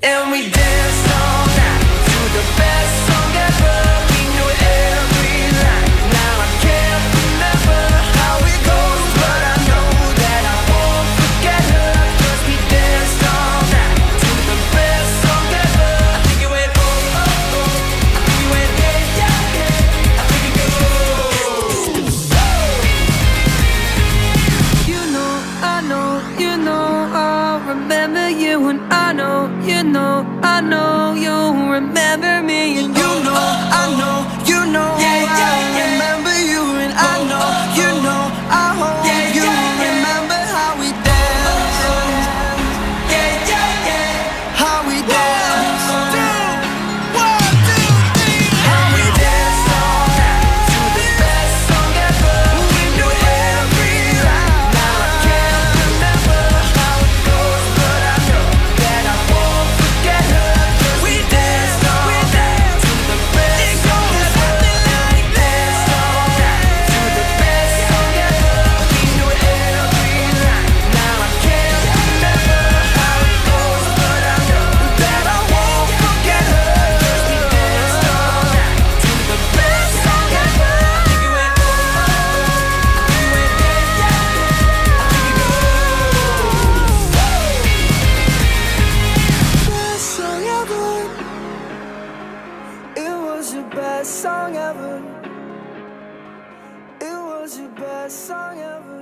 And we danced all night to the best song ever. We knew every line. Now I can't remember how it goes, but I know that I won't forget her. 'Cause we danced all night to the best song ever. I think it went oh, oh, oh. I think it went yeah, yeah, yeah. I think it goes. You know, I know, you know, I'll remember you, and I know, you know, I know you'll remember me, and you know, I know, you know, I remember you, and I know, you know, I hope you remember how we danced, how we danced, 1, 2, 3, how we danced all night to the best song ever. We knew every line. Now I can't remember how it goes, but I know that I won't forget her. 'Cause we danced all night to the best song ever. Danced all night to the best song ever. We knew every line. Now I can't remember how it goes, but I know that I won't forget her. 'Cause we danced all night to the best song ever. I think it went oh, oh, oh. I think it went yeah, yeah, yeah. I think it goes. Best song ever. It was your best song ever. It was your best song ever.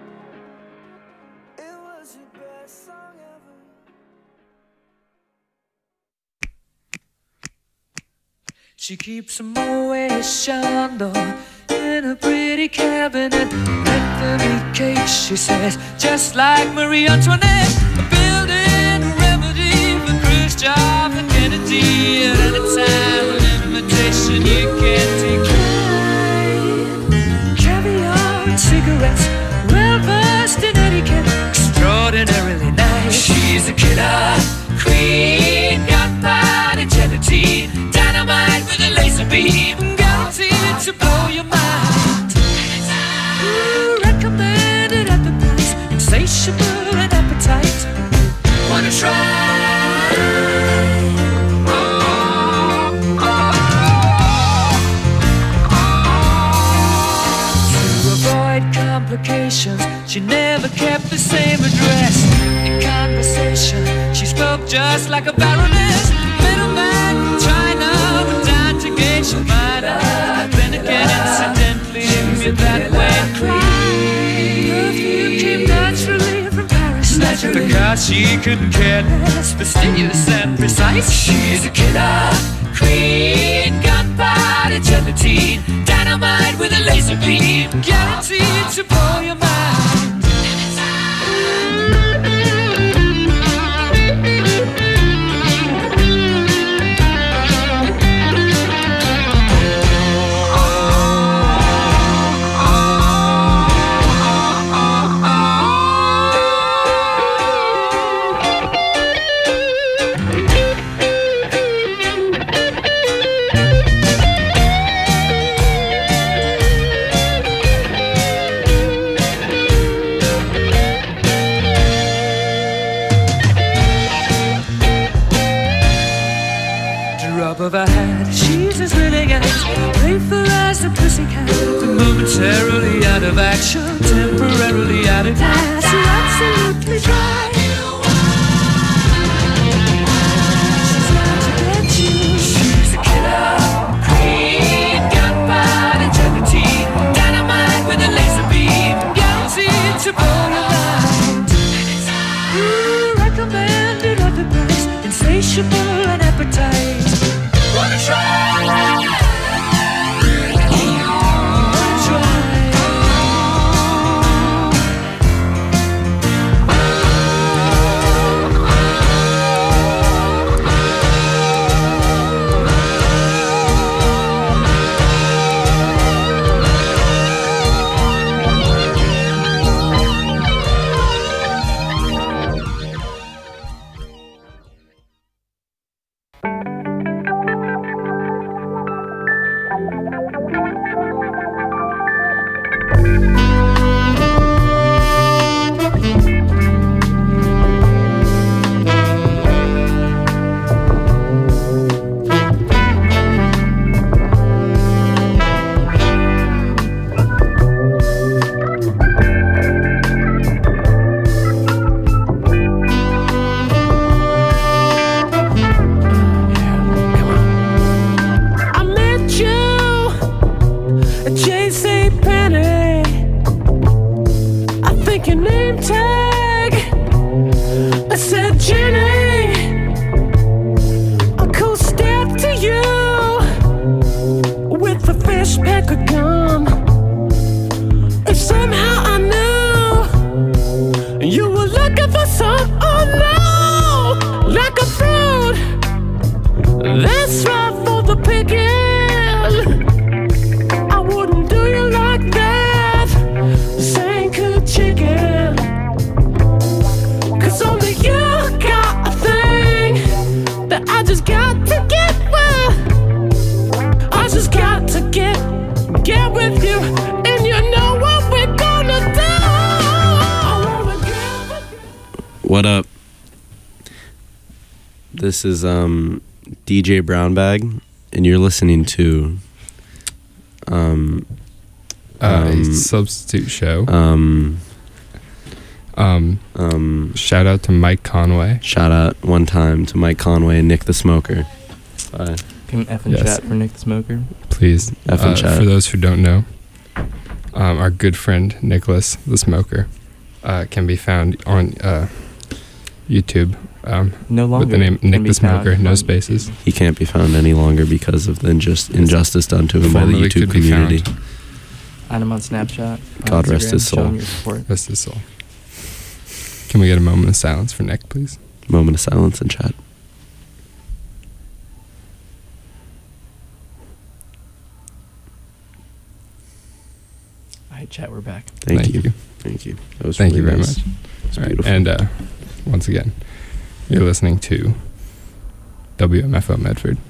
It was your best song ever. She keeps a Moet Chandon in a pretty cabinet. Anthony cake, she says, just like Marie Antoinette. Building a remedy for Khrushchev and Kennedy. At any time, an invitation you can't decline. Caviar and cigarettes, well versed in etiquette, extraordinarily nice. She's a killer queen, gunpowder gelatine, dynamite with a laser beam, guaranteed to blow your mind. Recommended at the price, insatiable and appetite. Wanna try? To avoid complications, she never kept the same address. In conversation, she spoke just like a baroness. Middleman from China went down to Geisha Minor. Then again, incidentally, knew that way. Perfume came naturally from Paris, because she couldn't care less, fastidious and precise. She's a killer queen, gunpowder gelatine, dynamite with a laser beam, guaranteed to blow your mind. Drop of a hat, she's as willing as playful as a pussycat. Momentarily out of action, temporarily out of gas. You're absolutely dry. She's out to get you. She's a killer queen, gunpowder gelatine, dynamite with a laser beam, guaranteed to blow your mind. Recommended at the price, insatiable and appetite. Wanna try? What up? This is DJ Brownbag, and you're listening to a substitute show. Shout out to Mike Conway. Shout out one time to Mike Conway and Nick the Smoker. Bye. Can F and chat for Nick the Smoker? Please. F and chat. For those who don't know, our good friend Nicholas the Smoker can be found on YouTube. No longer. With the name Nick the Smoker, no spaces. He can't be found any longer because of the injustice done to him by the Formerly YouTube could be community. found. Add him on Snapchat. God on rest Instagram, his soul. show him your support. Rest his soul. Can we get a moment of silence for Nick, please? Moment of silence in chat. All right, chat, we're back. Thank you. Thank you. That was Thank really you very nice. much. It's All right, beautiful. and once again, you're listening to WMFO Medford.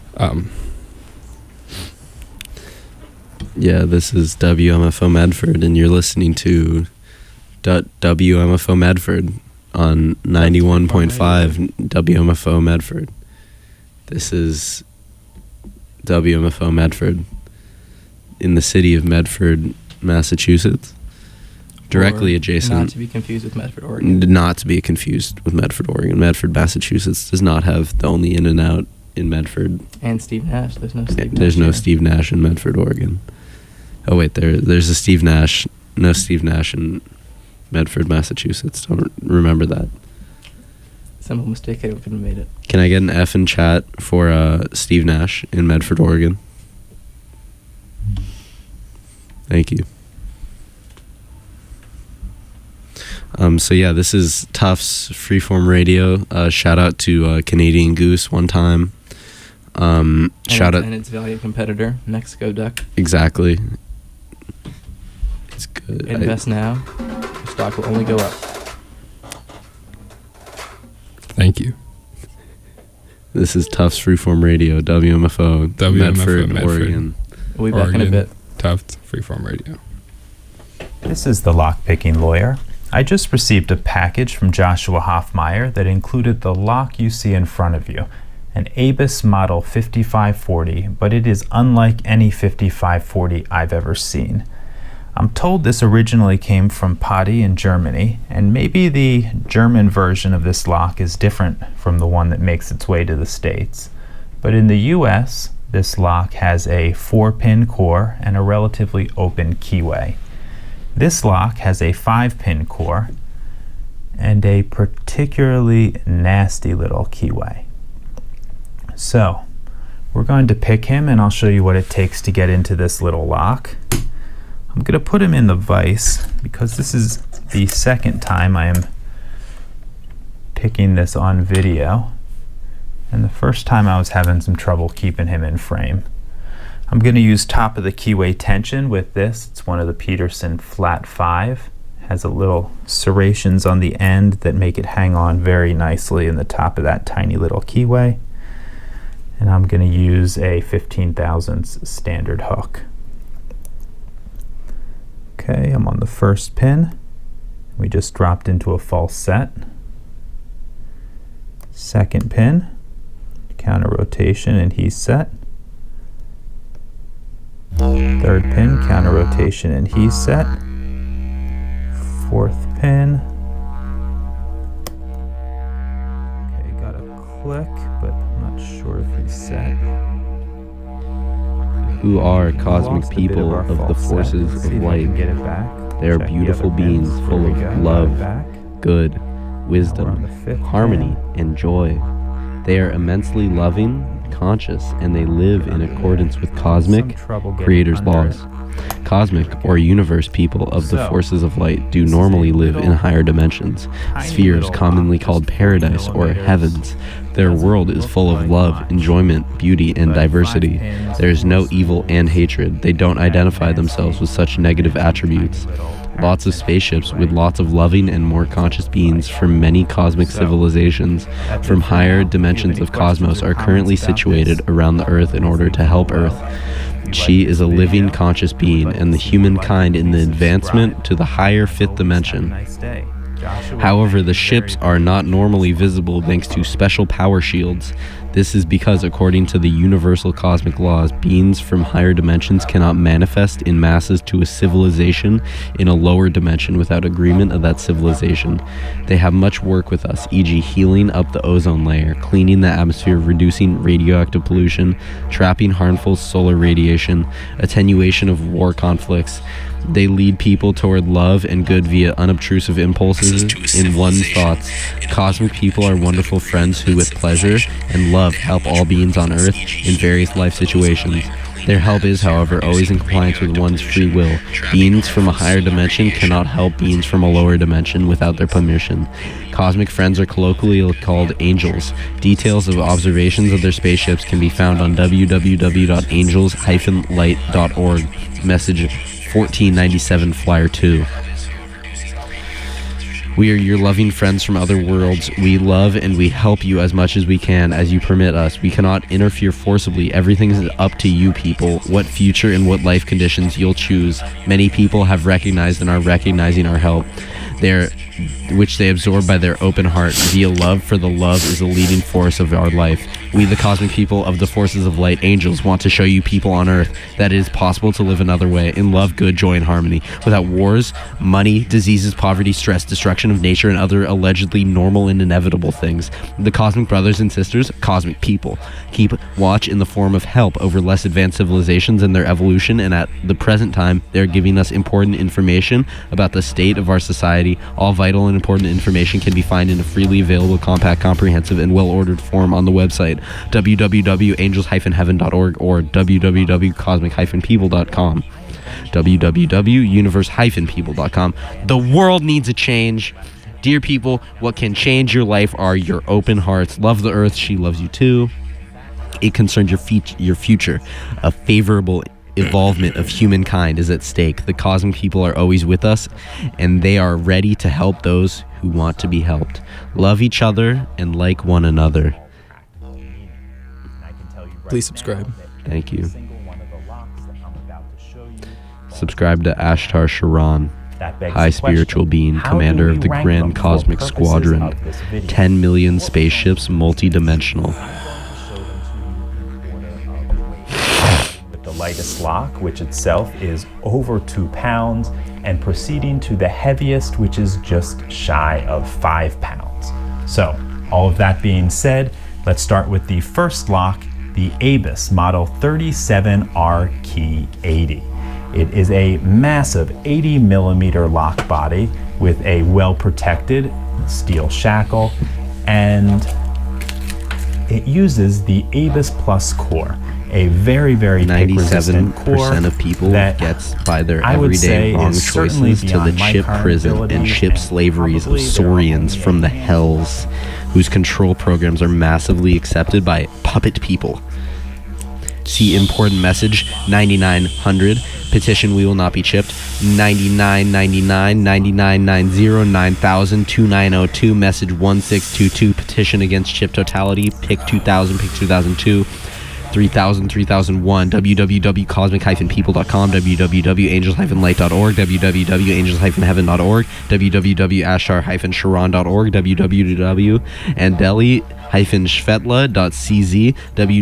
Yeah, this is WMFO Medford, and you're listening to WMFO Medford on 91.5 WMFO Medford. This is WMFO Medford in the city of Medford, Massachusetts, directly Or adjacent. Not to be confused with Medford, Oregon. Not to be confused with Medford, Oregon. Medford, Massachusetts does not have the only In and Out in Medford. And Steve Nash. There's no Steve Nash. There's no here. Steve Nash in Medford, Oregon. Oh wait, there's a Steve Nash. No Steve Nash in Medford, Massachusetts. Don't remember that. Simple mistake. I couldn't have made it. Can I get an F in chat for Steve Nash in Medford, Oregon? Thank you. So yeah, this is Tufts Freeform Radio. Shout out to Canadian Goose one time. Shout out. And its valued competitor, Mexico Duck. Exactly. It's good. Invest now. The stock will only go up. Thank you. This is Tufts Freeform Radio, WMFO, Medford, Oregon. We'll be back in a bit. Tufts Freeform Radio. This is the Lockpicking Lawyer. I just received a package from Joshua Hoffmeyer that included the lock you see in front of you, an Abus Model 5540, but it is unlike any 5540 I've ever seen. I'm told this originally came from Patti in Germany, and maybe the German version of this lock is different from the one that makes its way to the States. But in the US, this lock has a 4-pin core and a relatively open keyway. This lock has a 5-pin core and a particularly nasty little keyway. So, we're going to pick him, and I'll show you what it takes to get into this little lock. I'm going to put him in the vise because this is the second time I am picking this on video, and the first time I was having some trouble keeping him in frame. I'm going to use top of the keyway tension with this. It's one of the Peterson Flat 5. Has a little serrations on the end that make it hang on very nicely in the top of that tiny little keyway. And I'm going to use a 15 thousandths standard hook. Okay, I'm on the first pin. We just dropped into a false set. Second pin, counter rotation, and he's set. Third pin, counter rotation, and he's set. Fourth pin. Okay, got a click, but I'm not sure if he's set. Who are We cosmic lost a bit people our of the false set. forces Let's see of if I light? can get it back. They are Check the beautiful other pins. beings There full we of go. Got it love, back. good, Now we're on wisdom, the fifth harmony, pin. and joy. They are immensely loving, conscious, and they live in accordance with Some cosmic trouble getting creator's under laws. it. Cosmic or universe people of the So, forces of light do this is a normally live in little, higher dimensions, tiny spheres little commonly lock, called just 4 paradise or millimeters. heavens. Their Doesn't world is look full of like love, much, enjoyment, beauty, and but 5 diversity. pins There is no equals evil and hatred. They don't identify themselves with such negative attributes. Lots of spaceships with lots of loving and more conscious beings from many cosmic civilizations from higher dimensions of cosmos are currently situated around the Earth in order to help Earth. She is a living conscious being, and the humankind in the advancement to the higher fifth dimension. Nice day. However, the ships are not normally visible thanks to special power shields. This is because, according to the universal cosmic laws, beings from higher dimensions cannot manifest in masses to a civilization in a lower dimension without agreement of that civilization. They have much work with us, e.g. healing up the ozone layer, cleaning the atmosphere, reducing radioactive pollution, trapping harmful solar radiation, attenuation of war conflicts. They lead people toward love and good via unobtrusive impulses in one's thoughts. Cosmic people are wonderful friends who, with pleasure and love, help all beings on Earth in various life situations. Their help is, however, always in compliance with one's free will. Beings from a higher dimension cannot help beings from a lower dimension without their permission. Cosmic friends are colloquially called angels. Details of observations of their spaceships can be found on www.angels-light.org. Message 1497 Flyer 2. We are your loving friends from other worlds. We love and we help you as much as we can, as you permit us. We cannot interfere forcibly. Everything is up to you people, what future and what life conditions you'll choose. Many people have recognized and are recognizing our help, which they absorb by their open heart. Via love, for the love is the leading force of our life. We, the cosmic people of the forces of light, angels, want to show you people on Earth that it is possible to live another way, in love, good, joy, and harmony, without wars, money, diseases, poverty, stress, destruction of nature, and other allegedly normal and inevitable things. The cosmic brothers and sisters, cosmic people, keep watch in the form of help over less advanced civilizations and their evolution, and at the present time, they're giving us important information about the state of our society. All vital and important information can be found in a freely available, compact, comprehensive, and well-ordered form on the website www.angels-heaven.org or www.cosmic-people.com. www.universe-people.com. The world needs a change. Dear people, what can change your life are your open hearts. Love the Earth, she loves you too. It concerns your future. A favorable evolvement of humankind is at stake. The cosmic people are always with us, and they are ready to help those who want to be helped. Love each other and like one another. Please subscribe. Thank you. Subscribe to Ashtar Sharan, high spiritual being, commander of the Grand Cosmic Squadron. 10 million spaceships, multi-dimensional. The lightest lock, which itself is over 2 pounds, and proceeding to the heaviest, which is just shy of 5 pounds. So, all of that being said, let's start with the first lock, the Abus Model 37R Key 80. It is a massive 80 millimeter lock body with a well-protected steel shackle, and it uses the Abus Plus core, a very, very pick-resistant core 97% of people that gets by their I would say everyday wrong is certainly choices to the beyond my chip current prison ability, and chip and slaveries of probably there are saurians only from a the handful. hells, whose control programs are massively accepted by puppet people. See important message 9900. Petition we will not be chipped 9999 9990 9000 2902. Message 1622. Petition against chip totality. Pick 2000. Pick 2002. 3000, 3001, www.cosmic-people.com, www.angels-light.org, www.angels-heaven.org, www.ashtar-sharon.org, www.andeli-shvetla.cz,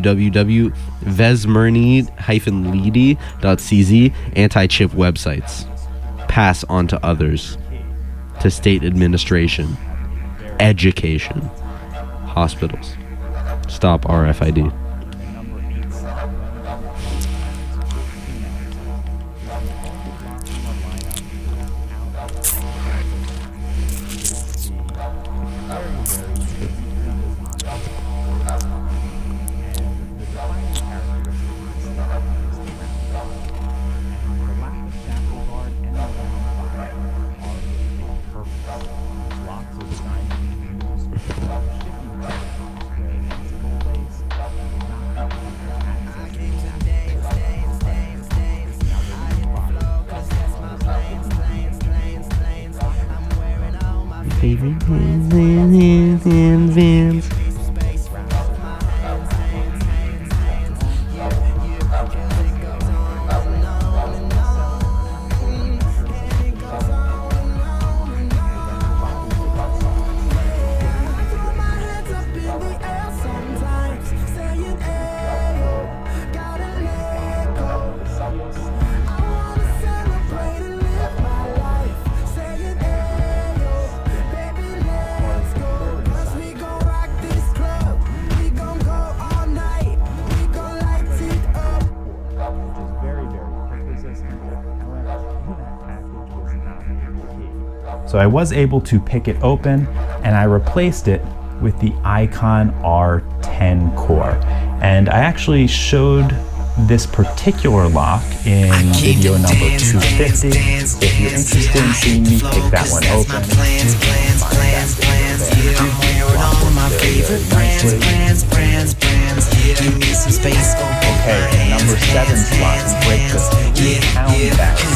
www.vesmerny-lidi.cz, anti-chip websites. Pass on to others, to state administration, education, hospitals. Stop RFID. Favorite Vans. So I was able to pick it open, and I replaced it with the Icon R10 core. And I actually showed this particular lock in video number 250. If you're interested in seeing me pick that one open, okay, and number 7 slot, we break the 3-pound barrier.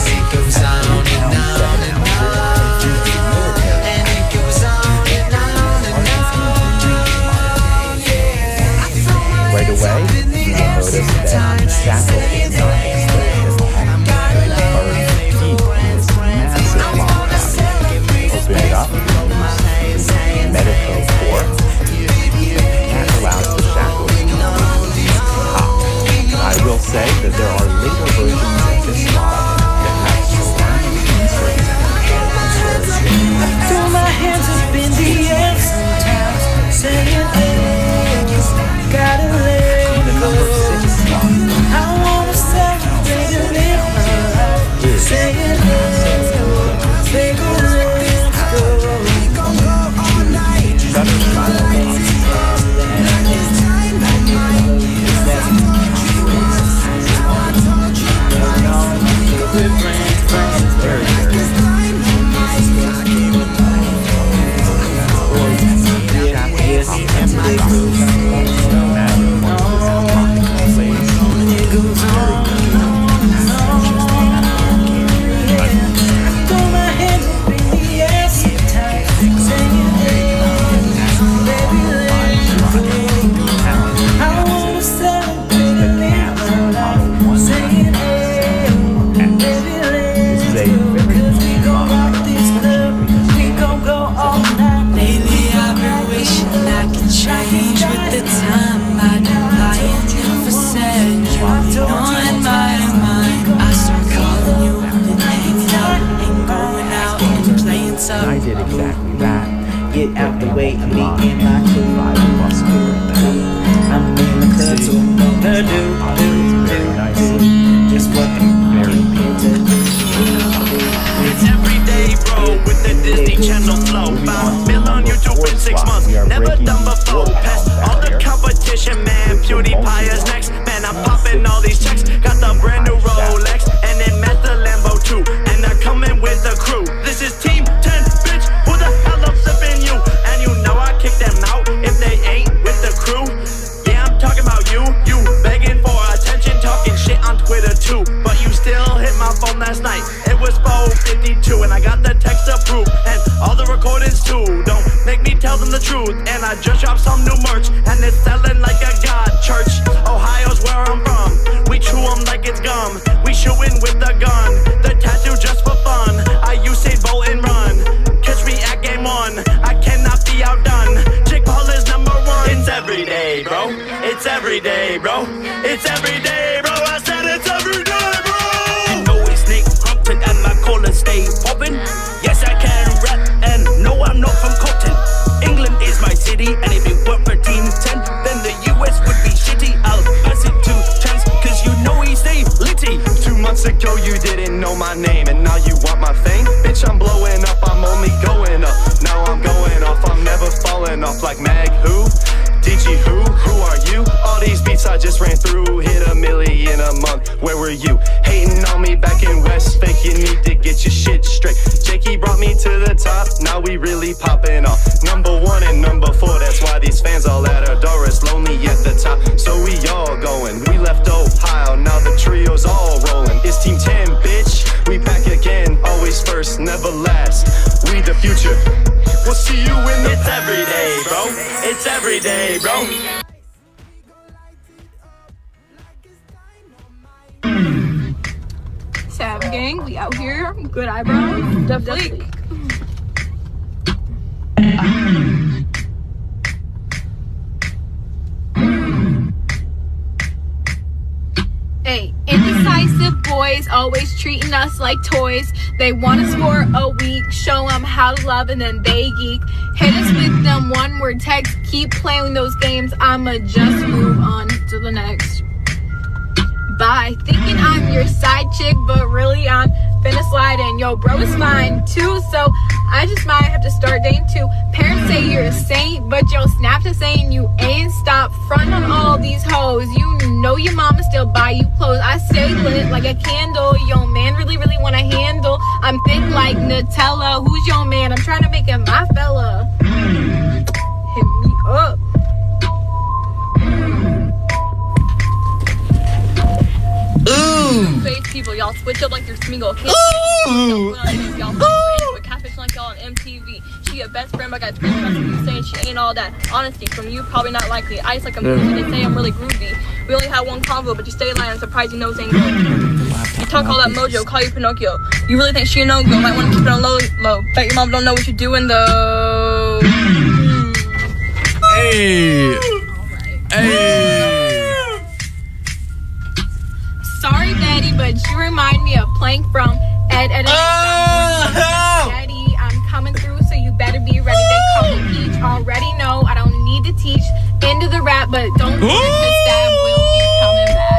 Right away, you will notice that shackle is not exposed. Our feet is massive long body. Open it up, use the Medico core. That allows the shackles to pop. I will say that there are later versions of this lock that have storm inserts in it. Throw my hands up in the air sometimes, saying, gotta let The number 6 slot I wanna celebrate and live my life. Say it, take a let's go. Shuttle style lock. Very, very I did exactly that. Get out the way, I'm meeting my crew. I'm in the club, so I'm gonna do Very nicely. just what I'm Very to do. It's every day, bro, with the Disney Channel flow. 5 mil on YouTube in 6 months, never done before. Past all the competition, man. PewDiePie is next, man. I'm popping all these checks. Got the brand new Rolex, and then met the Lambo too. And they're coming with the crew. This is Team 10, bitch. Who the hell up flipping you? And you know I kick them out if they ain't with the crew. Yeah, I'm talking about you. You begging for attention, talking shit on Twitter too. But you still hit my phone last night. It was 4:52, and I got the text approved, and all the recordings too. Don't make me tell them the truth. And I just dropped some new merch, and it's selling like a god church. Ohio's where I'm from. We chew 'em like it's gum. We shootin' with the gun. The tattoo just for fun. I Usain Bolt and run. Catch me at game 1. I cannot be outdone. Jake Paul is number 1. It's every day, bro. It's every day, bro. It's every day, bro. I said it's every day, bro. You know it's Nick Crumpton and my collar stay poppin'. Yes, I can rap, and no, I'm not from Compton. England is my city, and if it weren't for Team 10, then the US would be shitty. I'll pass it to Chance, cause you know he stay litty. 2 months ago you didn't know my name, and now you want my fame? Bitch, I'm blowing up, I'm only going up. Now I'm going off, I'm never falling off like Mag who? DG who? Who are you? All these beats I just ran through hit $1 million a month. Where were you? Hating on me back in West Fake, you need to get your shit straight. Jakey brought me to the top, now we really popping off. Number 1 and number 4, that's why these fans all at our door. It's lonely at the top, so we all going. We left Ohio, now the trio's all rolling. It's Team 10, bitch. We back again, always first, never last. We the future. We'll see you in the. It's every day, bro. It's every day, bro. Sav gang, we out here. Good eyebrows. Definitely. Hey, indecisive boys always treating us like toys. They want us for a week, show them how to love, and then they geek. Hit us with them one-word texts. Keep playing those games. I'ma just move on to the next. Bye. Thinking I'm your side chick, but really I'm finna slide in. Yo, bro is fine too, so I just might have to start dating too. Parents say you're a saint, but yo, Snapchat saying you ain't. Stop front on all these hoes. You know your mama still buy you clothes. I stay lit like a candle. Yo, man really wanna handle. I'm thick like Nutella. Who's your man? I'm trying to make him my fella. Hit me up. Ooh. Face people, y'all switch up like you're Smeagol. Ooh. Y'all catfish like y'all on MTV. She a best friend, but I got screenshots of you saying she ain't all that. Honesty from you, probably not likely. I just like I'm groovy. They say I'm really groovy. We only had one convo, but you stay lying. I'm surprised you nose ain't good. You talk all that mojo, call you Pinocchio. You really think she a no-go? Might want to keep it on low. Bet your mom don't know what you're doing though. Hey. Hey. Sorry, Daddy, but you remind me of Plank from Ed, Ed, Daddy, I'm coming through, so you better be ready. They call me Peach. Already know I don't need to teach into the rap, but don't worry, 'cause Stab will be coming back.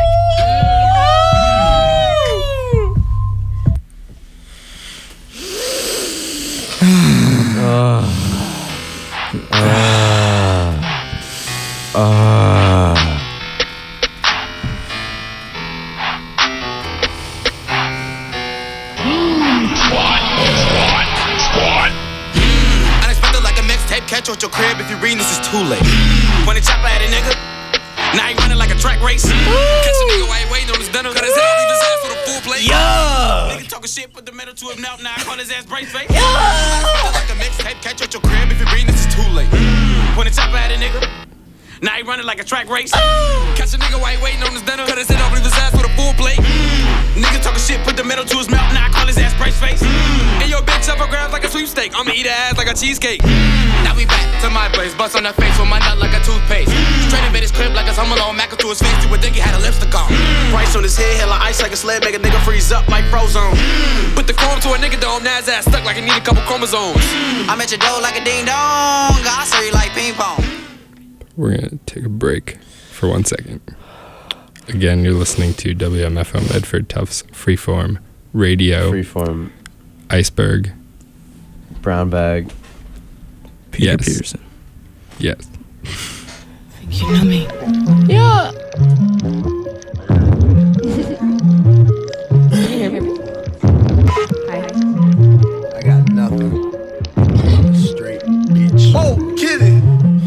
Unexpected like a mixtape, catch out your crib if you reading this is too late. When the chopper at a nigga, now he running like a track race. Catch a nigga while he waiting on his dinner, cut his head, leave his ass with a full plate. Nigga talking shit, put the metal to his mouth, now I call his ass brace face. Unexpected like a mixtape, catch out your crib if you reading this is too late. When the chopper at a nigga, now he running like a track race. Catch a nigga while he waiting on his dinner, cut his head off, leave his ass with a full plate. Nigga talking shit, put the metal to his mouth, now I call his ass brace face. And your bitch up her grabs like a sweepstake, I'ma eat her ass like a cheesecake. Now we back to my place, bust on her face with my nut like a toothpaste. Straight in his crib like a Home Alone, Mac to his face, you would think he had a lipstick on. Price on his head, hella ice like a sled, make a nigga freeze up like Frozone. Put the chrome to a nigga dome, now his ass stuck like he need a couple chromosomes. I'm at your door like a ding dong, I serve you like ping pong. We're going to take a break for 1 second. Again, you're listening to WMFO Medford Tufts Freeform Radio. Freeform. Iceberg. Brown Bag. Peter Yes. Peterson. Yes. You know me. Yeah. Can you hear me? Hi. I got nothing. Straight bitch. Oh, get it.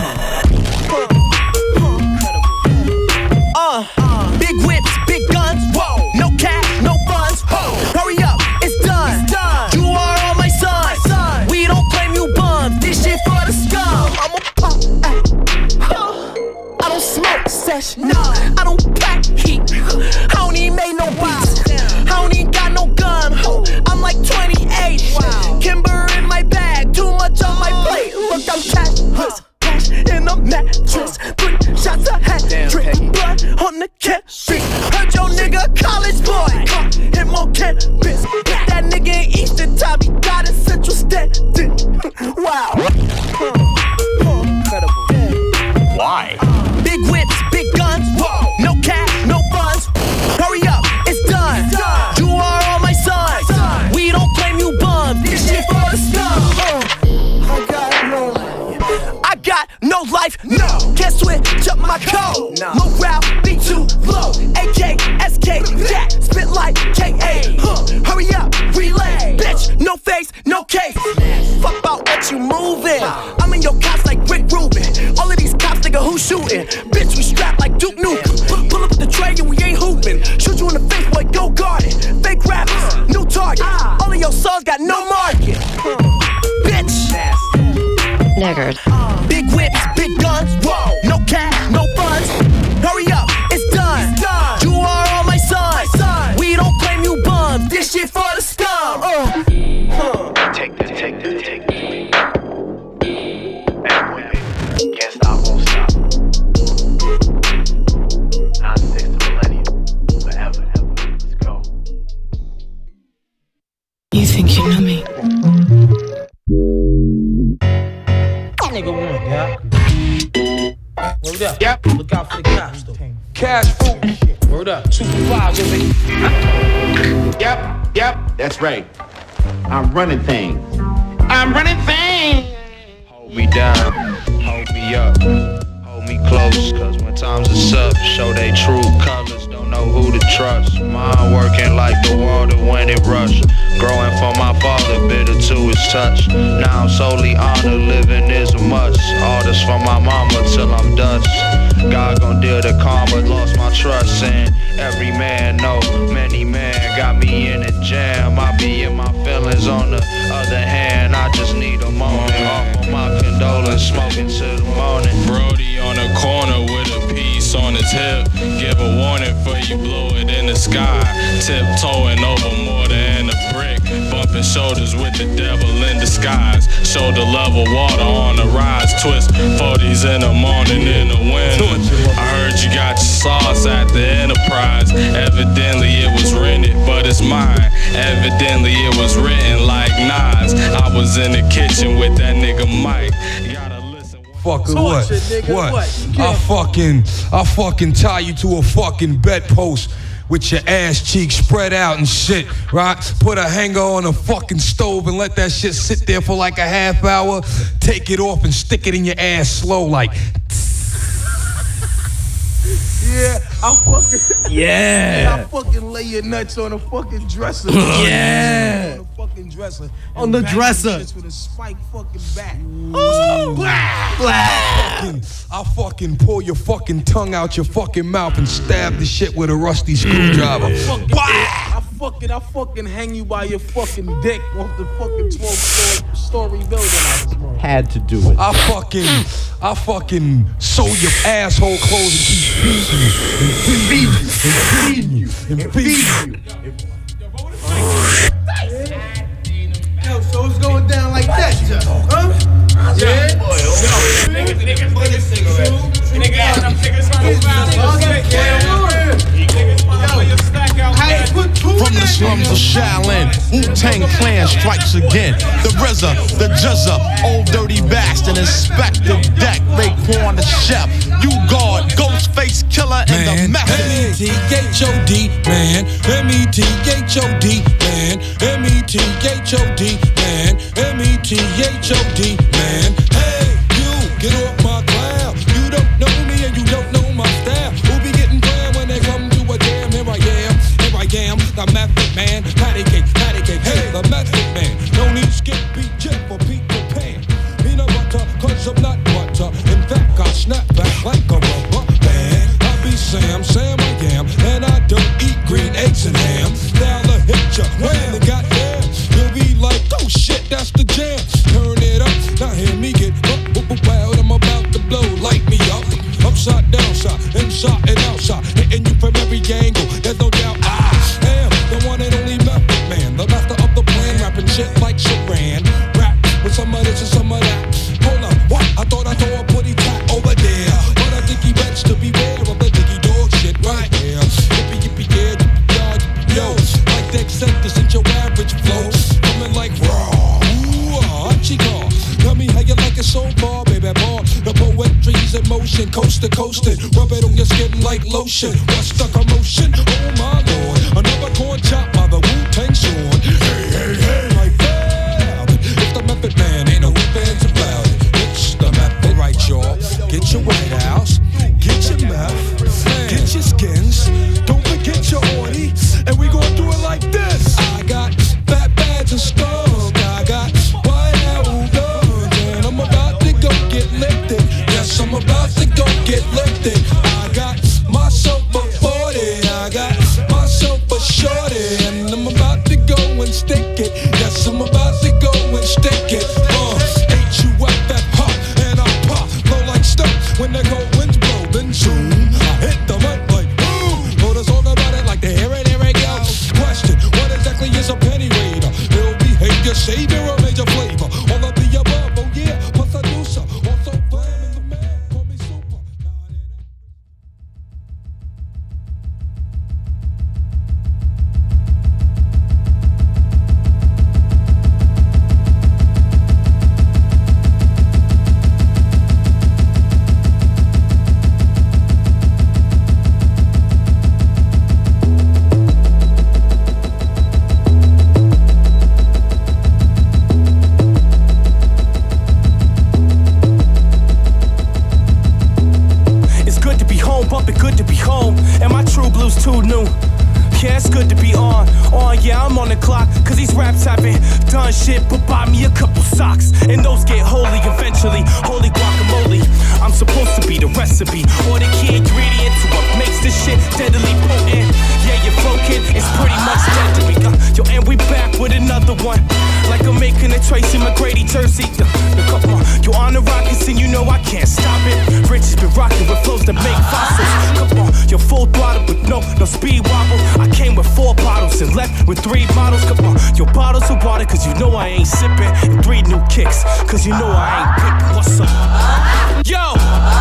Big whips, big guns, whoa. No cash, no funds, ho. Hurry up, it's done. You are all my sons. We don't claim you bums. This shit for the scum. I'm a pop, I don't smoke sesh, nah. I don't pack heat. I don't even make no beats. I don't even got no gun. I'm like 28. Kimber in my bag, too much on my plate. Look, I'm cashless. In the mattress, 3 shots a hat, drink blood on the campus. Heard your nigga college boy, caught him on campus. Hit that nigga in Eastern time, he got in Central Standing. Wow. Incredible. Why? Big whips, big guns, whoa. No cash, no funds. Hurry up, it's done. You are all my sons. We don't claim you bums. This shit for the scum. I got no life, no. Can't switch up my code. Morale be too low. AK, SK, that spit like KA. Hurry up, relay. Bitch, no face, no case. Fuck about what you moving. I'm in your cops like Rick Rubin. All of these cops, nigga, who shooting? Bitch, we strapped like Duke Nukem. Pull up with the tray and we ain't hooping. Shoot you in the face, boy, go garden. Fake rappers, new target. All of your songs got no market. Bitch. Niggard. Big whips, big guns, whoa. No cash, no funds. Hurry up, it's done. You are all my sons. We don't claim you bums. This shit for the scum. Take that. And women. Can't stop, won't stop. 9-6 to millennium. Forever. Let's go. You think you know me? Nigga one, yeah. Word up. Yep. Look out for the cops, though. Cash food. Word up. Supervisor, baby. Yep. Yep, that's right. I'm running things. I'm running things. Hold me down, hold me up, hold me close, cause when times are suck, show they true colors, don't know who to trust. Mine working like the water when it rush, growing from my father, bitter to his touch. Now I'm solely honored, living is a must. All this from my mama till I'm dust. God gon' deal the karma, lost my trust in every man, no, many man got me in a jam. I be in my feelings, on the other hand, I just need a moment off of my condolence, smoking till the morning. Brody on the corner with a piece on his hip, give a warning for you blow it in the sky. Tiptoeing over mortar and a brick, bumping shoulders with the devil in disguise. Shoulder level water on the rise, twist 40s in the morning in the winter. I heard you got your sauce at the Enterprise. Evidently it was rented, but it's mine. Evidently it was written like Nas. I was in the kitchen with that nigga Mike. Fucking what? What? I fucking tie you to a fucking bedpost with your ass cheeks spread out and shit, right? Put a hanger on a fucking stove and let that shit sit there for like a half hour. Take it off and stick it in your ass slow like. Yeah, I fucking. Yeah. I fucking lay your nuts on a fucking dresser. Yeah. On a fucking dresser. On the dresser. With a spike fucking back. Ooh. I fucking pull your fucking tongue out your fucking mouth and stab the shit with a rusty screwdriver. I fucking hang you by your fucking dick off the fucking 12-story building. I was wrong. Had to do it. I fucking sew your asshole clothes and keep feeding you. Yo, so it's going down like that, huh? Yeah. From the slums of Shaolin, Wu-Tang Clan strikes again. The RZA, the Jizza, old dirty bastard, Inspector Deck, Raekwon the Chef, U-Guard, Ghostface Killer, and the Method. M-E-T-H-O-D, man. M-E-T-H-O-D, man. M-E-T-H-O-D, man. M-E-T-H-O-D, man. Hey, you, get off my cloud. You don't know me and you don't know my style. Who be getting grand when they come to a jam? Here I am, the Method Man. Patty cake, hey, the Method Man. No need skip, beat, jet for Peter Pan. Peanut butter, cause I'm not butter. In fact, I snap back like a rubber band. I be Sam I am, and I don't eat green eggs and ham. Now I hit ya, when it got there, you'll be like, oh shit, that's the jam. Turn it up, now hear me get wild. I'm about to blow, light me up. Upside, downside, inside and outside, hitting you from every angle. There's no doubt I am the one and only Method Man, the master of the plan, rapping shit like Sharan. Rap with some of this and some of that. Hold up, what? I thought I saw a putty cat over there, but I think he bets to beware of the diggy dog shit right here. Yippee, yeah, yippee, yo, like the acceptance ain't your average flow. Coming like raw, ooh, chico. Tell me how you like it so far, baby boy. The poetry's in motion, coast to coastin'. Rub it on your skin like lotion. What's the commotion? Oh my lord, another corn chop by the Wu-Tang sword. Hey, like that. It's the Method Man, ain't no fans about it. It's the Method, right, y'all? Get your White House, get your meth, get your skins. Don't forget your orty, and we gon' do it like this. I got fat bags and skunk. I got White House. I'm about to go get lifted. Yes, I'm about to go get lifted. I got myself a 40. I got myself a shorty. And I'm about to go and stick it. Yes, I'm about to go and stick it. H-U-F-F, huh, and I pop, flow like stuff when they up and good to be home. And my true blues too new. Yeah, it's good to be on, yeah, I'm on the clock. Cause these raps haven't done shit but buy me a couple socks. And those get holy eventually, holy guacamole. I'm supposed to be the recipe, or the key ingredient to what makes this shit deadly potent. Yeah, your flow kid is pretty much dead to me. Yo, and we back with another one. Like I'm making a Tracy McGrady jersey. Come on, yo, on the Rockets and you know I can't stop it. Rich has been rocking with flows that make fossils. Come on, yo, full throttle with no speed wobble. I came with 4 bottles and left with 3 bottles. Come on, your bottles of water, cause you know I ain't sipping. And 3 new kicks, cause you know I ain't pippin'. What's up? Yo!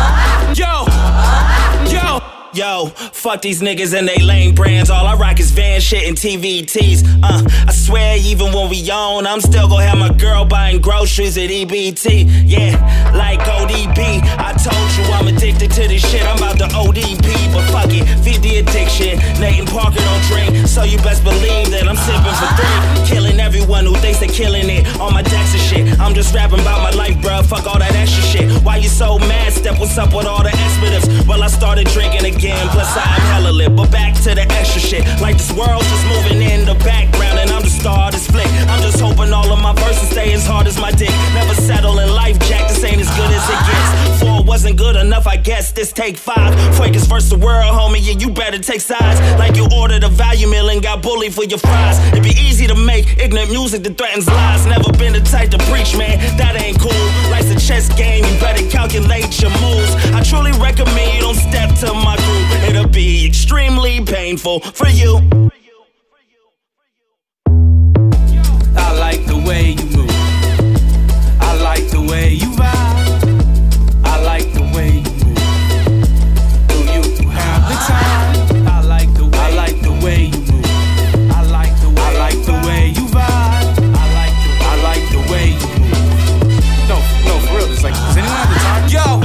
Yo, fuck these niggas and they lame brands. All I rock is van shit and TVTs. I swear even when we own, I'm still gon' have my girl buying groceries at EBT. Yeah, like ODB. I told you I'm addicted to this shit. I'm about to ODP, but fuck it, feed the addiction. Nathan Parker don't drink, so you best believe that I'm sipping for 3. Killing everyone who thinks they're killing it on my decks and shit. I'm just rapping about my life, bruh. Fuck all that extra shit. Why you so mad? Step, what's up with all the expletives? Well, I started drinking again, plus I'm hella lit. But back to the extra shit. Like this world's just moving in the background, and I'm the star of this flick. I'm just hoping all of my verses stay as hard as my dick. Never settle in life, Jack. This ain't as good as it gets. 4 wasn't good enough, I guess. This take 5. Fuegus versus the world, homie. Yeah, you better take sides. Like you ordered a value meal and got bullied for your fries. It'd be easy to make ignorant music that threatens lies. Never been the type to preach, man. That ain't cool. Life's a chess game. You better calculate your moves. I truly recommend you don't step to my group. It'll be extremely painful for you. I like the way you move. I like the way you vibe. I like the way you move. Do you have the time? I like the way you move. I like the way you vibe. I like the way you move. No, for real. It's like, does anyone have the time? Yo.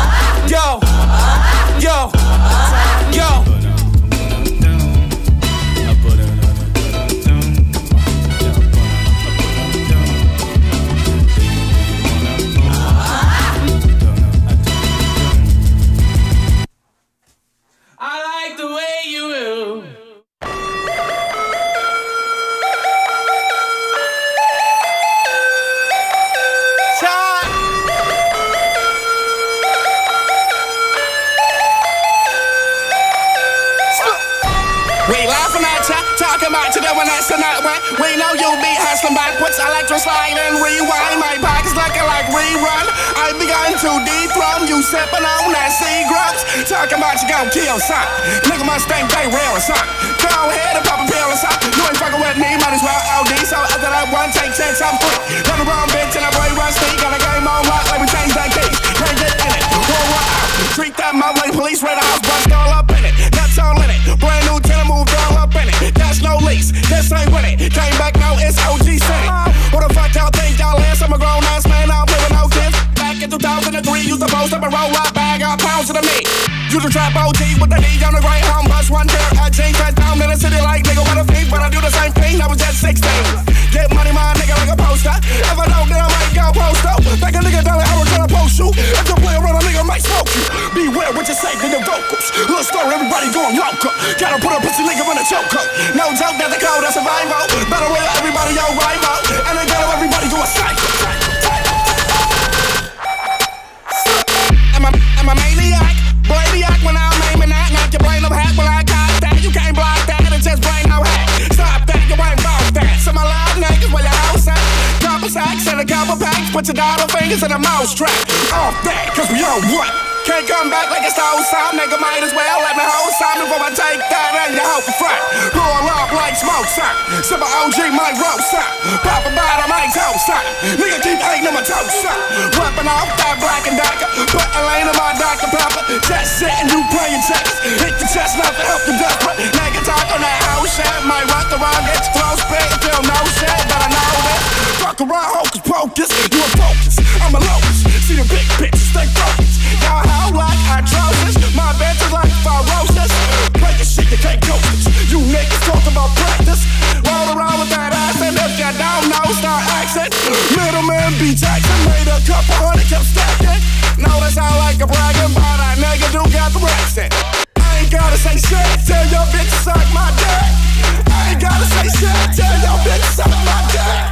We know you be hustling backwards. I like to slide and rewind. My pockets looking like rerun. I begun to dethrone you, sipping on that Seagrams. Talking about you gon' kill son. Nigga must think they real or something. Go ahead and pop a pill or something. You ain't fucking with me, might as well OD. So after that one, take 10, I'm free. Got the wrong bitch and I play rusty. Got a game on lock, like we change that keys. Can't get in it, pull one out. Treat that mouth like police, red house, bust all up in it. That's all in it. Brand new tenant, moved all up in it. That's no lease, this ain't with it. Came back now, it's OG City. Who the fuck y'all think y'all is? I'm a grown ass man, I don't play with no kids. Back in 2003, used to post up and roll up, bag out pounds to the meat. You the trap OG with the D on the right home bus, 1 pair of jeans, right down in the city like nigga, what a think, but I do the same thing, I was just 16. Get money, my nigga, like a poster. If I don't, then I might go post up. Back a nigga down the hour trying to post you. If you play around, a nigga might smoke you. Beware what you say to your vocals. Little story, everybody going local. Gotta put a pussy nigga in a choker. No joke, that's the code of survival. Better way everybody your rival. And they got everybody go a psycho. Am I maniac? Brainiac when I'm aiming at. Knock your brain up hack when I got that. You can't block that, and just brain no hack. Stop that, you ain't about that. So my loud niggas where your house at. Couple sacks and a couple packs. Put your dollar fingers in a mouse trap. Off that, cause we on what? Can't come back like it's the whole time. Nigga might as well let me hold some before I take that and you hope for frat. Roll up like smoke sign. Sip a OG might roll sign. Pop a bottle might toast sign. Nigga keep hating on my toast sign. Weapon off that black and darker. Put a lane in my Dr. Pepper. Just sitting, you playing chess. Hit the chest, not to help the desperate. Nigga talk on that house shit. Might rock around, get your flow spit. Feel no shit, but I know this. Fuck around, hocus pocus. You a focus, I'm a locus. See the big picture, stay focused. Y'all how like atrocious. My bench is like ferocious. Play the shit, you can't coach this. You niggas talk about practice. Roll around with that ass, and if you don't know, start acting. Middleman B. Jackson made a couple hundred, kept stacking. No, that sound like a bragging, but that nigga do got the racks in. ain't gotta say shit, tell your bitch to suck my dick. I ain't gotta say shit, tell your bitch to suck my dick.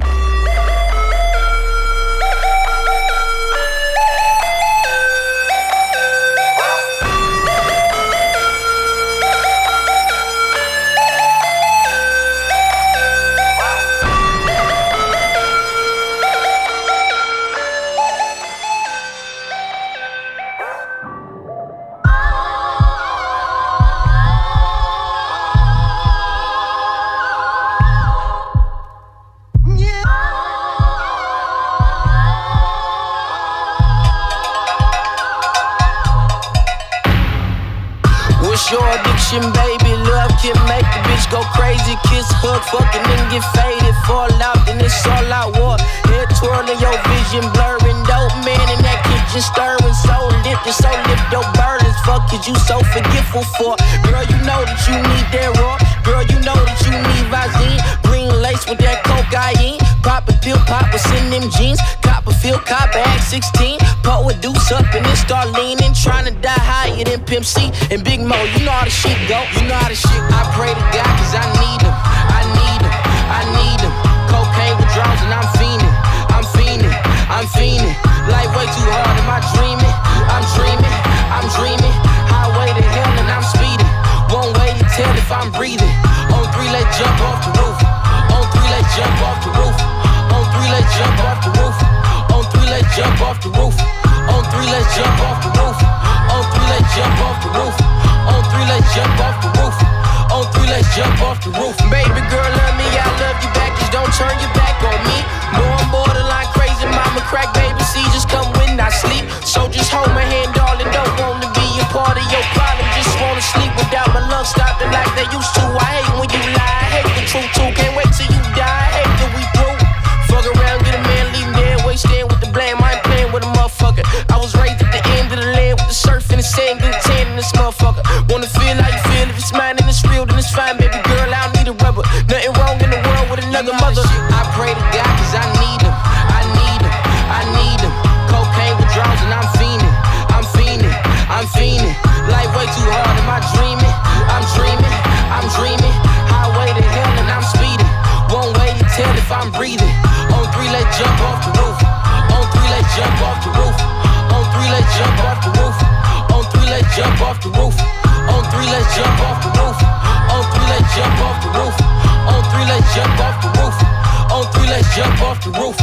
Baby, love can make the bitch go crazy. Kiss, hug, fucking, then get faded. Fall out, then it's all out war. Head twirling, your vision blurring. Dope man in that kitchen stirring. So lift your burdens. Fuck is you so forgetful for? Girl, you know that you need that raw. Girl, you know that you need Visine. Green lace with that cocaine. Pop a pill, pop what's in them jeans. Copperfield, cop Act 16. Put with deuce up and then start leaning. Trying to die higher than Pimp C and Big Mo. You know how the shit go. You know how the shit. I pray to God cause I need him. I need him. I need him. Cocaine withdrawals and I'm fiending. I'm fiending. I'm fiending. Life way too hard. Am I dreaming? I'm dreaming. I'm dreaming. Highway to hell and I'm speeding. One way to tell if I'm breathing. On 3, let's jump off the roof. On 3, let's jump off the roof. On 3, let's jump off the roof. On 3, let's jump off the roof. On 3, let's jump off the roof. On 3, let's jump off the roof. On 3, let's jump off the roof. On 3, let's jump off the roof. Baby girl, love me, I love you back. Just don't turn your back on me. No, I'm borderline crazy, mama crack, baby. See, just come when I sleep. So just hold my hand, darling. Don't wanna be a part of your problem. Just wanna sleep without my lungs stopping like they used to. I hate when you lie. I hate the truth too. Can't wait till you die. I hate till we through. Fuck around, get a man, leave him dead. Wait, stand with the blame. I ain't playing with a motherfucker. I was raised at the end of the land with the surf and the sand. Get a tan in this motherfucker. Wanna feel how you feel. If it's mine and it's real, then it's fine, baby girl. I don't need a rubber. Nothing wrong in the world with another mother. I pray to God cause I need him. I need him. I need him. Cocaine withdrawals and I'm fiending. I'm fiending. I'm fiending. Life way too hard. Am I dreaming? I'm dreaming. I'm dreaming. Highway to hell and I'm speeding. One way to tell if I'm breathing. On 3, let's jump off the roof. On 3, let's jump off the roof. On 3, let's jump off the roof. On 3, let's jump off the roof. On 3, let's jump off the roof. On 3, let's jump off the roof. On 3, let's jump off the roof. On 3, let's jump off the roof.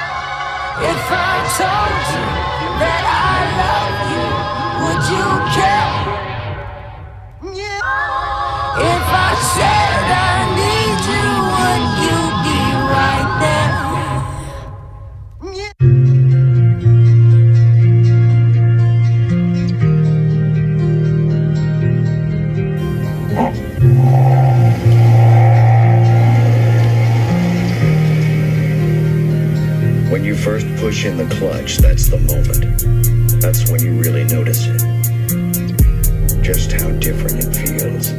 If I told you that I love you, would you care? If I said I need you, would you be right there? When you first push in the clutch, that's the moment. That's when you really notice it. Just how different it feels.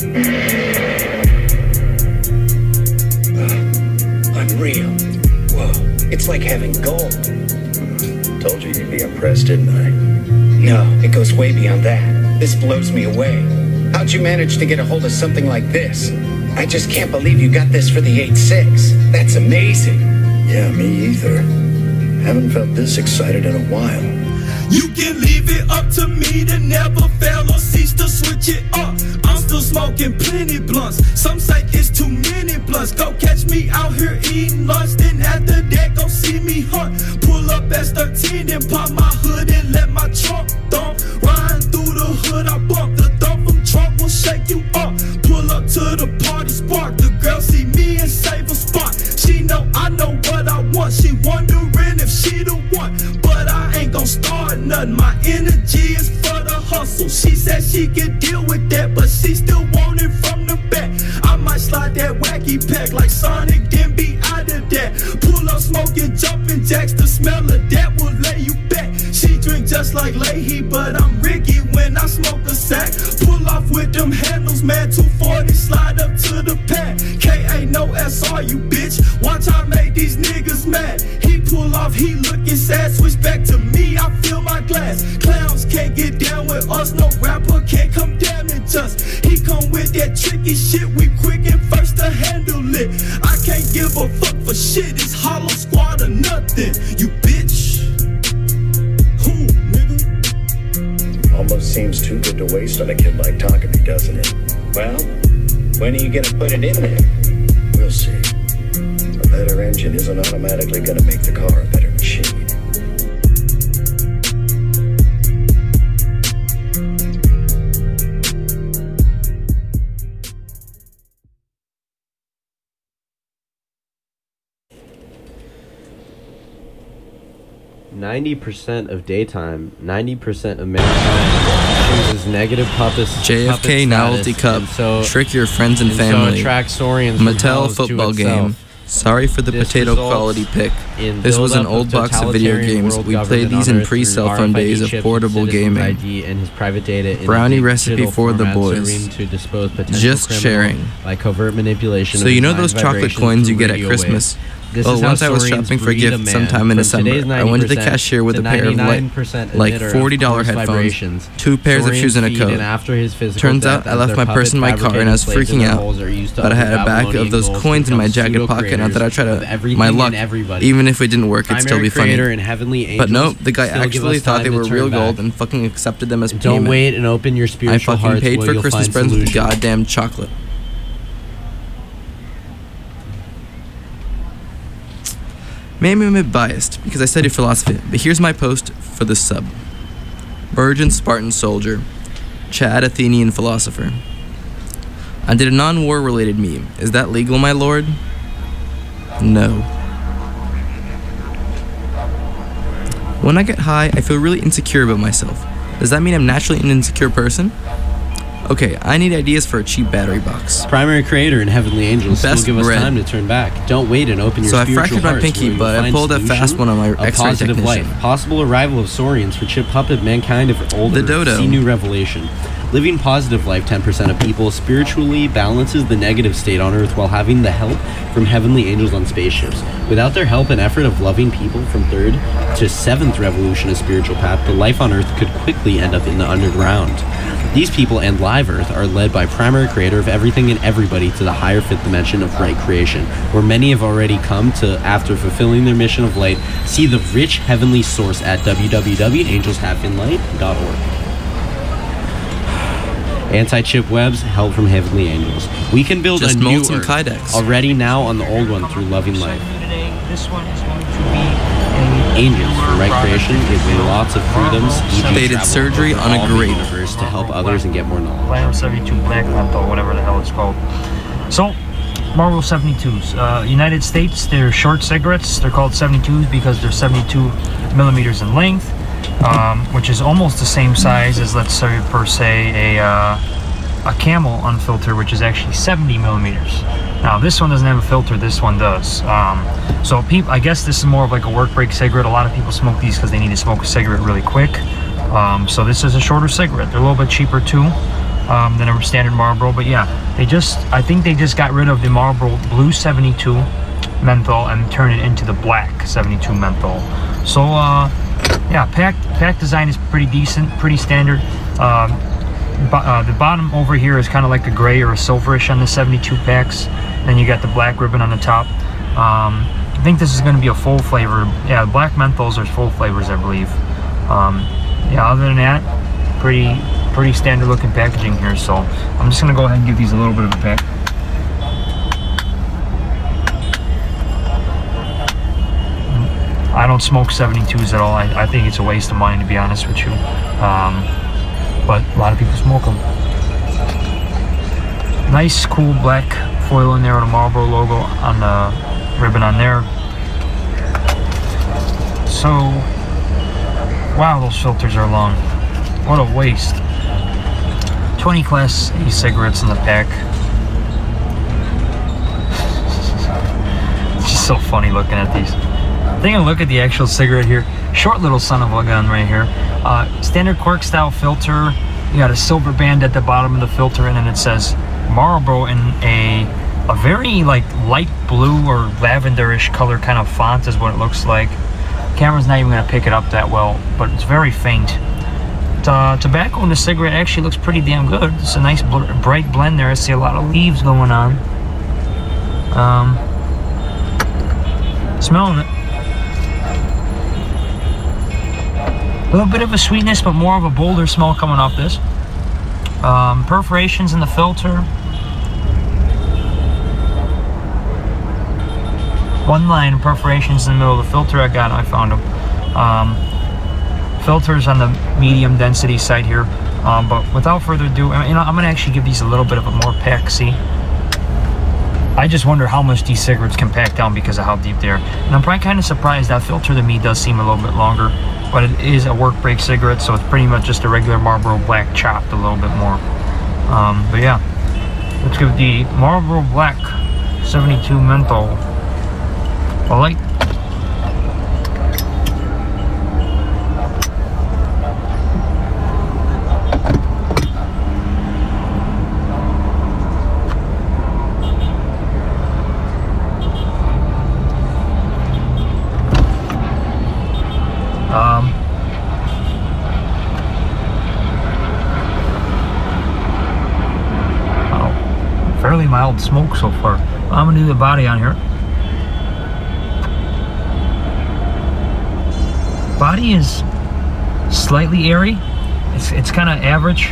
Unreal. Whoa, it's like having gold. Told you you'd be impressed, didn't I? No, it goes way beyond that. This blows me away. How'd you manage to get a hold of something like this? I just can't believe you got this for the 8.6. That's amazing. Yeah, me either. Haven't felt this excited in a while. You can leave it up to me to never fail or cease to switch it up. I'm still smoking plenty blunts. Some say it's too many blunts. Go catch me out here eating lunch. Then after that, go see me hunt. Pull up S13 and pop my hood and let my trunk thump. Riding through the hood, I bump. The thump from trunk will shake you up. Pull up to the party spark. The girl see me and save a spot. She know I know what I want. She wondering if she the one. But I ain't gon' start nothing. My energy is for the hustle. She said she could deal with that, but she still want it from the back. I might slide that wacky pack like Sonic, then be out of that. Pull up smoking, jumping jacks. The smell of that will lay you back. She drink just like Leahy, but I'm Ricky when I smoke a sack. Pull off with them handles, man. 240, slide up to the pad. K.A. no SR, you bitch. Watch I make these niggas mad. He pull off, he looking sad. Switch back to me, I fill my glass. Clowns can't get down with us. No rapper can't come down touch us. He come with that tricky shit, we quick and first to handle it. I can't give a fuck for shit, it's Hollow Squad or nothing, you bitch. Who, nigga? Almost seems too good to waste on a kid like Takumi, doesn't it? Well, when are you gonna put it in there? We'll see. A better engine isn't automatically gonna make the car a better machine. %90 of daytime, 90% of maritime chooses negative puppet JFK Novelty Cup. Trick your friends and family. Mattel football game. Sorry for the potato quality pick. This was an old box of video games. We played these in pre-cell phone days of portable gaming. Brownie recipe for the boys. Just sharing. By covert manipulation. So you know those chocolate coins you get at Christmas? Well, once I was shopping for a gift sometime in December, I went to the cashier with a pair of like $40 headphones, 2 pairs of shoes and a coat. Turns out I left my purse in my car and I was freaking out, but I had a bag of those coins in my jacket pocket and I thought I'd try to my luck. Even if it didn't work, it'd still be funny. But nope, the guy actually thought they were real gold and fucking accepted them as payment. Don't wait and open your spiritual hearts. I fucking paid for Christmas presents with goddamn chocolate. Maybe I'm a bit biased because I study philosophy, but here's my post for the sub. Virgin Spartan Soldier, Chad Athenian Philosopher. I did a non-war related meme. Is that legal, my lord? No. When I get high, I feel really insecure about myself. Does that mean I'm naturally an insecure person? Okay, I need ideas for a cheap battery box. Primary Creator and Heavenly Angels still give us time to turn back. Don't wait and open your spiritual hearts. So I fractured my pinky, but I pulled a fast one on my X-ray technician. Life. Possible arrival of Saurians for Chip Puppet, mankind if older. The dodo. See new revelation. Living positive life, 10% of people spiritually balances the negative state on Earth while having the help from heavenly angels on spaceships. Without their help and effort of loving people from 3rd to 7th revolution of spiritual path, the life on Earth could quickly end up in the underground. These people and Live Earth are led by Primary Creator of everything and everybody to the higher 5th dimension of right creation, where many have already come to after fulfilling their mission of light. See the rich heavenly source at www.angelshalfinlight.org. Anti-chip webs held from heavenly angels. We can build a new Earth already now on the old one through loving life. This one is going to be Angels for right creation give me lots of freedoms. They did surgery on a grate universe to help others and get more knowledge. Platinum 72 Black Menthol, whatever the hell it's called. So, Marlboro 72s. United States, they're short cigarettes. They're called 72s because they're 72 millimeters in length. Which is almost the same size as, let's say, per se, a Camel unfiltered, which is actually 70 millimeters. Now, this one doesn't have a filter, this one does. So, I guess this is more of like a work break cigarette. A lot of people smoke these because they need to smoke a cigarette really quick. So this is a shorter cigarette. They're a little bit cheaper too than a standard Marlboro. But yeah, I think they just got rid of the Marlboro Blue 72 menthol and turned it into the Black 72 menthol. So, yeah, pack design is pretty decent, pretty standard. The bottom over here is kind of like a gray or a silverish on the 72 packs. Then you got the black ribbon on the top. I think this is going to be a full flavor. Yeah, black menthols are full flavors, I believe. Yeah, other than that, pretty standard looking packaging here. So I'm just going to go ahead and give these a little bit of a pack. I don't smoke 72s at all. I think it's a waste of money, to be honest with you. But a lot of people smoke them. Nice, cool black foil in there with a Marlboro logo on the ribbon on there. So, wow, those filters are long. What a waste. 20 Class A cigarettes in the pack. It's just so funny looking at these. Taking a look at the actual cigarette here. Short little son of a gun right here. Standard cork style filter. You got a silver band at the bottom of the filter, and then it says Marlboro in a very like light blue or lavenderish color kind of font is what it looks like. Camera's not even going to pick it up that well, but it's very faint. tobacco in the cigarette actually looks pretty damn good. It's a nice bright blend there. I see a lot of leaves going on. Smelling it. A little bit of a sweetness, but more of a bolder smell coming off this. Perforations in the filter. One line of perforations in the middle of the filter. I found them. Filters on the medium density side here. But without further ado, I'm gonna actually give these a little bit of a more pack. See, I just wonder how much these cigarettes can pack down because of how deep they are. And I'm probably kind of surprised that filter to me does seem a little bit longer, but it is a work break cigarette, so it's pretty much just a regular Marlboro Black chopped a little bit more. But yeah, let's give the Marlboro Black 72 menthol a light. Fairly mild smoke so far. I'm gonna do the body on here. Body is slightly airy. It's kind of average.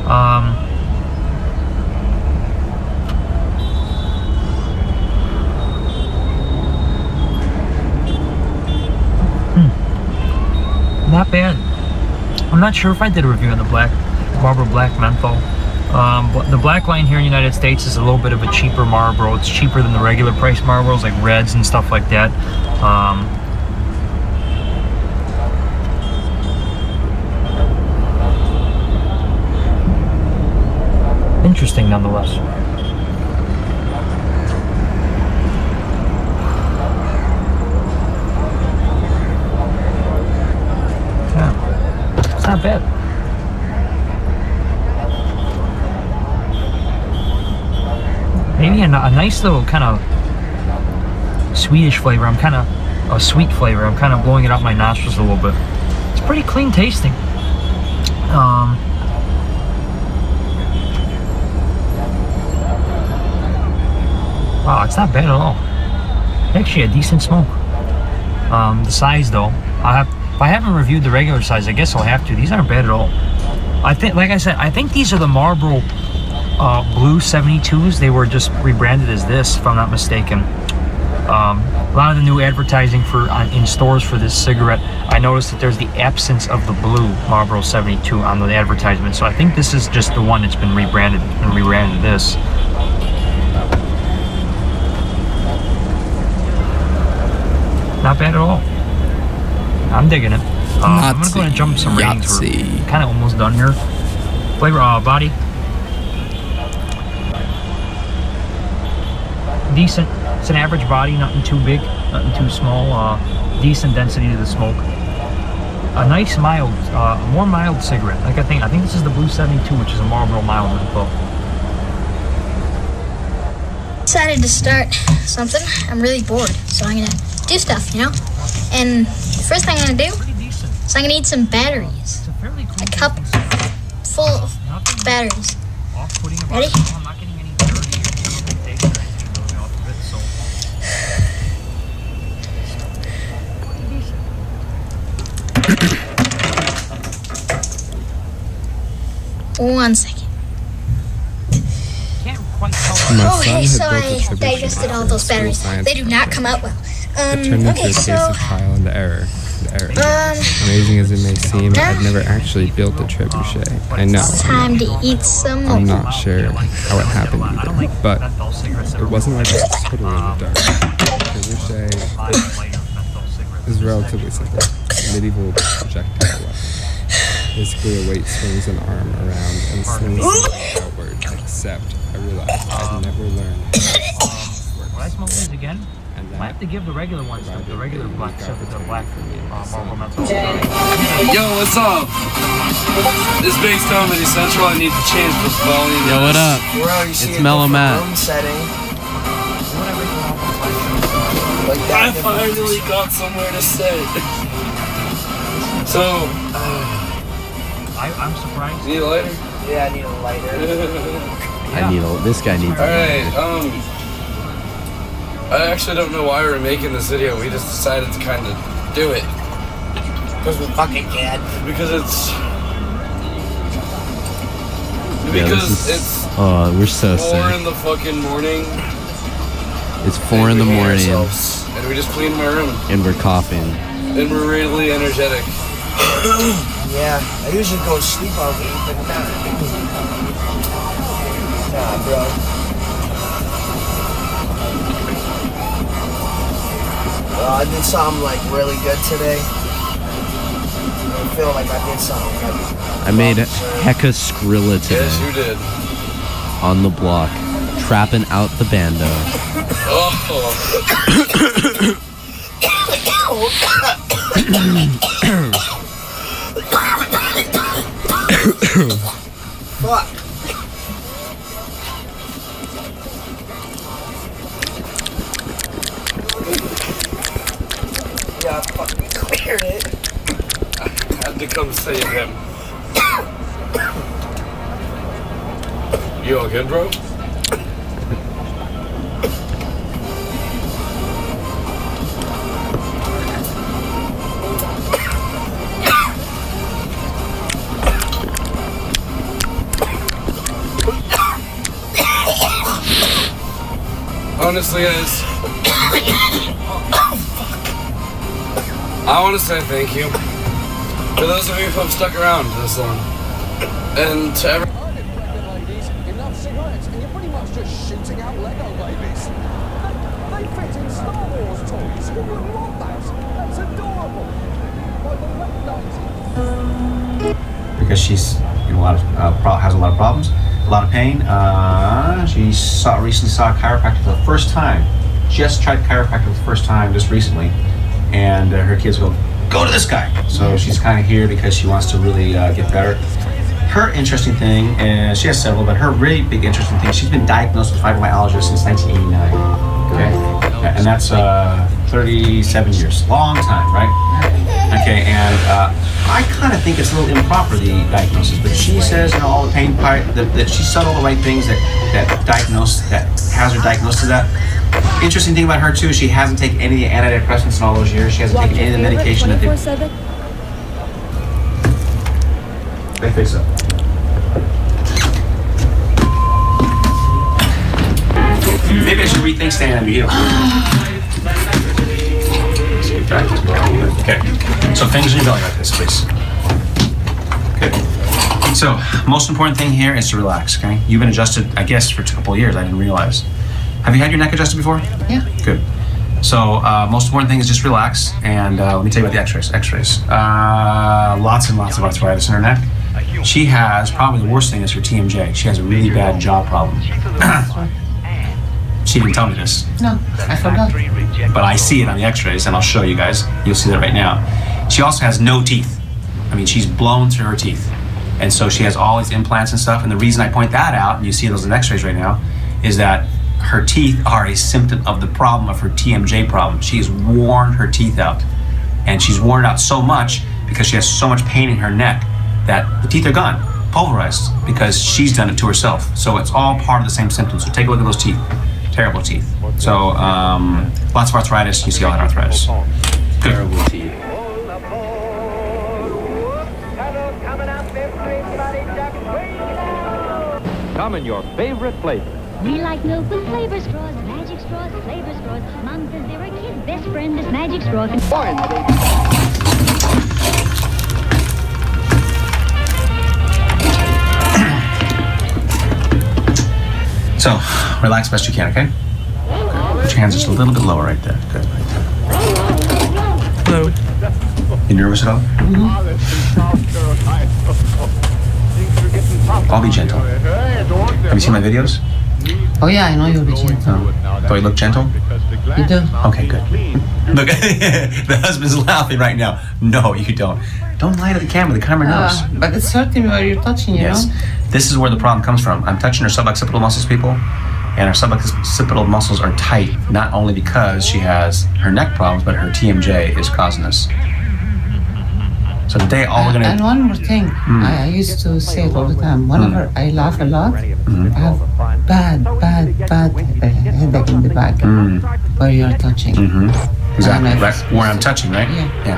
Not bad. I'm not sure if I did a review on the Marlboro Black menthol. But the black line here in the United States is a little bit of a cheaper Marlboro. It's cheaper than the regular price Marlboros, like Reds and stuff like that. Interesting nonetheless. Yeah, it's not bad. Maybe a nice little kind of Swedish flavor. I'm kind of a sweet flavor. I'm kind of blowing it out my nostrils a little bit. It's pretty clean tasting. Wow, it's not bad at all. Actually, a decent smoke. The size, though, if I haven't reviewed the regular size, I guess I'll have to. These aren't bad at all. I think, like I said, I think these are the Marlboro Blue 72s. They were just rebranded as this, if I'm not mistaken. A lot of the new advertising in stores for this cigarette, I noticed that there's the absence of the blue Marlboro 72 on the advertisement. So I think this is just the one that's been rebranded and rebranded this. Not bad at all. I'm digging it. I'm gonna go ahead and jump some ratings. We're kind of almost done here. Flavor, body. Decent. It's an average body, nothing too big, nothing too small. Decent density to the smoke. A nice mild, more mild cigarette. Like I think this is the Blue 72, which is a Marlboro mild menthol. Decided to start something. I'm really bored, so I'm gonna do stuff, you know. And the first thing I'm gonna do is I'm gonna need some batteries. A cup full of batteries. Ready? One second. Okay, so I digested all those batteries. They do not come out well. It turned into a case of trial and error. Amazing as it may seem, I've never actually built a trebuchet. I know. It's time to eat some more. I'm not sure how it happened either, but it wasn't like it was totally in the dark. Trebuchet is relatively simple. Medieval projectile weapon. Basically, a weight swings an arm around and slings it outward, except I realized I'd never learned Will I smoke these again? I have to give the regular ones the regular black, except for the black Marlboro menthol. Yo, what's up? This Big Comedy Central. I need to change this volume. Yo, what up? It's Mellow Matt. I finally got somewhere to sit. So, I'm surprised. Need a lighter? Yeah, I need a lighter. This guy needs a lighter. Alright, I actually don't know why we're making this video. We just decided to kind of do it. Because we fucking can. Because it's... Yeah, it's oh, we're so 4 sick. in the fucking morning. It's 4 in the morning. And we just cleaned my room. And we're coughing. And we're really energetic. Yeah, I usually go to sleep all week, but nah, bro. I did something like really good today. I feel like I did something. I made hecka Skrilla today. Yes, you did. On the block, trapping out the bando. Fuck. Yeah, I fucking cleared it. I had to come save him. You all good, bro? Honestly, guys, I want to say thank you for those of you who have stuck around this long. And to everyone. Enough cigarettes, and you're pretty much just shooting out Lego babies. They fit in Star Wars toys. Who wouldn't want that? That's adorable. By the late 90s. Because she's in a lot of has a lot of problems, a lot of pain. She recently saw a chiropractor for the first time. Just tried chiropractor for the first time just recently, and her kids go to this guy. So she's kind of here because she wants to really get better. Her interesting thing, and she has several, but her really big interesting thing, she's been diagnosed with fibromyalgia since 1989. Okay, and that's 37 years, long time, right? Okay, and I kind of think it's a little improper, the diagnosis, but she says, all the pain part, that she said all the right things that has her diagnosed to that. Interesting thing about her too, she hasn't taken any of the antidepressants in all those years. She hasn't taken any of the medication that they fix up. Maybe I should rethink staying on you. Okay, so fingers in your belly like this, please. Okay. So, most important thing here is to relax, okay? You've been adjusted, I guess, for a couple of years, I didn't realize. Have you had your neck adjusted before? Yeah. Good. So, most important thing is just relax, and let me tell you about the x-rays. Lots and lots of arthritis in her neck. She has, probably the worst thing is her TMJ. She has a really bad jaw problem. She didn't tell me this. No, I forgot. But I see it on the x-rays, and I'll show you guys. You'll see that right now. She also has no teeth. I mean, she's blown through her teeth. And so she has all these implants and stuff. And the reason I point that out, and you see those in x-rays right now, is that her teeth are a symptom of the problem of her TMJ problem. She has worn her teeth out. And she's worn it out so much because she has so much pain in her neck that the teeth are gone, pulverized, because she's done it to herself. So it's all part of the same symptom. So take a look at those teeth. Terrible teeth. So lots of arthritis. You see all that arthritis. Terrible teeth. Come in your favorite flavor. We like milk with flavor straws, magic straws, flavor straws. Mom says they're a kid's best friend, this magic straws. So, relax best you can, okay? Good. Put your hands just a little bit lower right there. Good, right there. Hello. You nervous at all? I'll be gentle. Have you seen my videos? Oh yeah, I know you'll be gentle. Do I look gentle? You do. Okay, good. Look, the husband's laughing right now. No, you don't. Don't lie to the camera. The camera knows. But it's hurting where you're touching, you know? This is where the problem comes from. I'm touching her suboccipital muscles, people, and her suboccipital muscles are tight, not only because she has her neck problems, but her TMJ is causing this. So today, all we're And gonna. one more thing, I used to say it all the time. Whenever I laugh a lot, I have bad headache in the back where you're touching. Exactly. And Right where I'm touching, right? Yeah.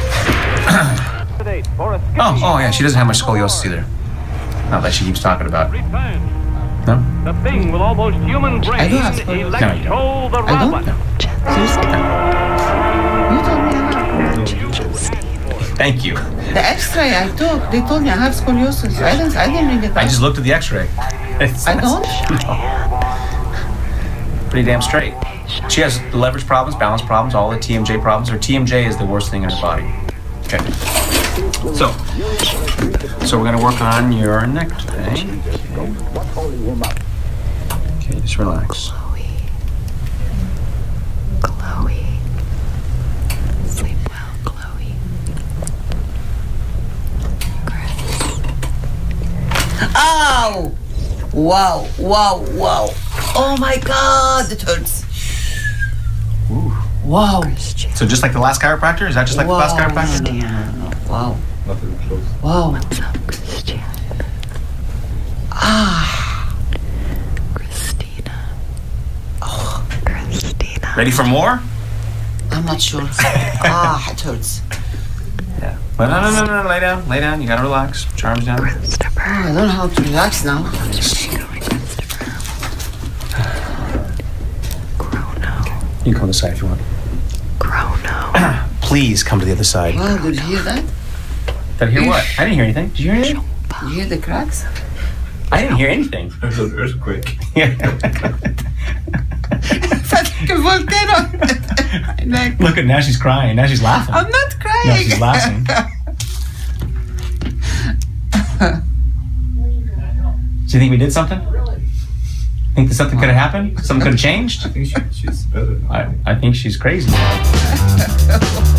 Oh, yeah. She doesn't have much scoliosis either. Not that she keeps talking about. No. The thing with almost human brains. I do have scoliosis. No, you don't. The I don't? robot. You told me I have. Thank you. The X-ray I took, they told me I have scoliosis. I didn't read it. I just looked at the X-ray. I don't. Pretty damn straight. She has leverage problems, balance problems, all the TMJ problems. Her TMJ is the worst thing in her body. Okay. So we're gonna work on your neck today. Okay, just relax. Chloe. Sleep well, Chloe. Ow! Wow. Oh my God, it hurts. Ooh. Wow. So just like the last chiropractor? Is that just like the last chiropractor? No. Wow. Nothing close. Wow. What's up, Christian? Christina. Oh. Christina. Ready for more? I'm not sure. It hurts. Yeah. Well, no. Lay down. You gotta relax. Put your arms down. Oh, I don't know how to relax now. You can come to the side if you want. Chrono. Please come to the other side. Wow, did you hear that? Did I hear what? I didn't hear anything. Did you hear anything? You hear the cracks? I didn't hear anything. There's an earthquake. Look at now she's crying. Now she's laughing. I'm not crying. No, she's laughing. Do you think we did something? Think that something could have happened? Something could have changed? I think she's better now. I think she's crazy.